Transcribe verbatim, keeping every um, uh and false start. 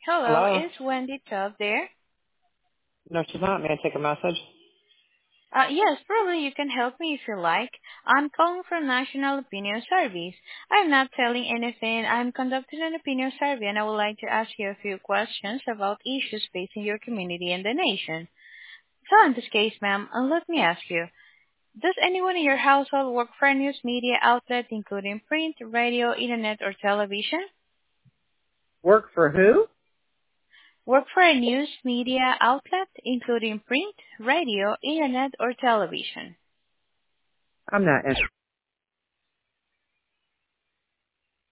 Hello, Hello? is Wendy Chubb there? No, she's not. May I take a message? Uh, yes, probably you can help me if you like. I'm calling from National Opinion Service. I'm not telling anything. I'm conducting an opinion survey and I would like to ask you a few questions about issues facing your community and the nation. So in this case, ma'am, uh, let me ask you, does anyone in your household work for a news media outlet including print, radio, internet, or television? Work for who? Work for a news media outlet including print, radio, internet, or television? I'm not interested.